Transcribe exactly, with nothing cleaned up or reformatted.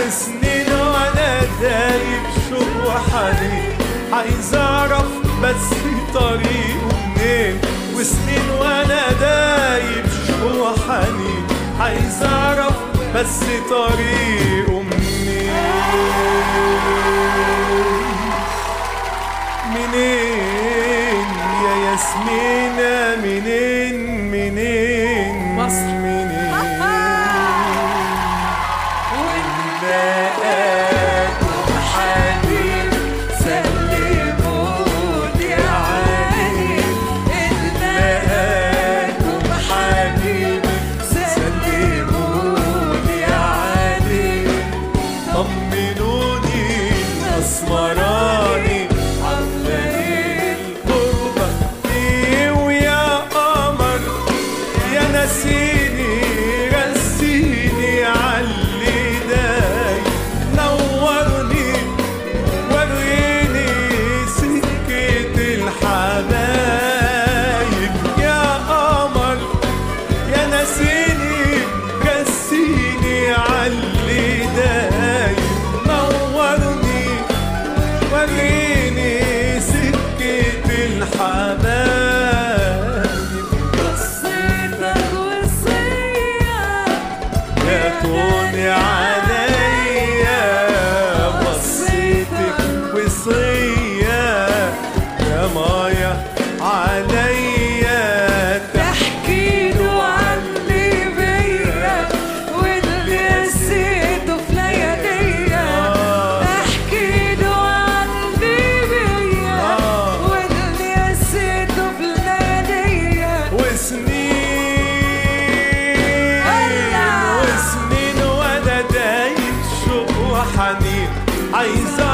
وسنين وانا دايب شوق وحنين، عايز اعرف بس طريقه منين. وسنين وانا دايب شوق وحنين، عايز اعرف بس طريقه منين. منين يا ياسمينة منين منين مصر منين ونلاقاكم حبيب سلموني عليه. نلاقاكم حبيب سلموني عليه. طمنوني الأسمراني نسيني رسيني عاللي داي. نورني وريني سكة الحبايب يا قمر يا نسيني رسيني عاللي داي. نورني وريني سكة الحبايب. توني عليا بصيتك وصية يا مايا عليا. تحكيله عني بيا واللي نسيته في لياليا. تحكيله عني بيا واللي نسيته في لياليا. وسنين حنين عايز